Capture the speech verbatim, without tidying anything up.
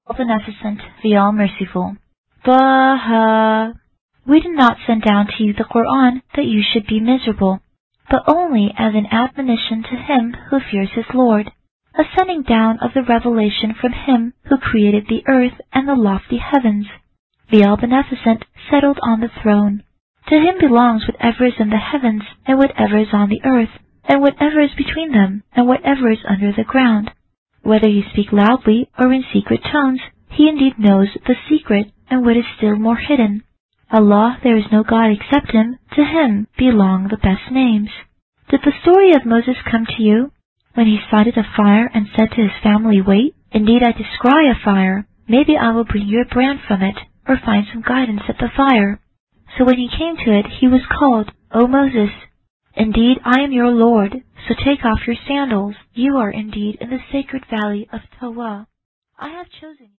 All Beneficent, the All-Merciful. Taha. We did not send down to you the Quran that you should be miserable, but only as an admonition to him who fears his Lord, a sending down of the revelation from him who created the earth and the lofty heavens. The All-Beneficent settled on the throne. To him belongs whatever is in the heavens and whatever is on the earth, and whatever is between them and whatever is under the ground. Whether you speak loudly or in secret tones, he indeed knows the secret and what is still more hidden. Allah, there is no God except him. To him belong the best names. Did the story of Moses come to you, when he sighted a fire and said to his family, "Wait, indeed I descry a fire. Maybe I will bring you a brand from it, or find some guidance at the fire." So when he came to it, he was called, "O Moses, indeed I am your Lord, so take off your sandals. You are indeed in the sacred valley of Tawa. I have chosen you."